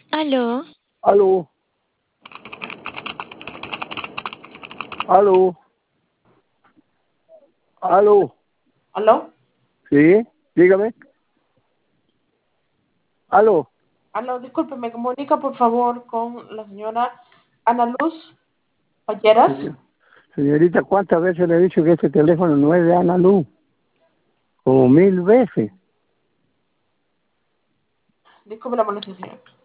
Aló, Aló, aló, aló, ¿Aló? sí, dígame, aló. Aló, disculpe, me comunica por favor con la señora Ana Luz Palleras. Señor- Señorita, ¿cuántas veces le he dicho que este teléfono no es de Ana Luz? Como 1000 veces. Disculpe la molestia, señor.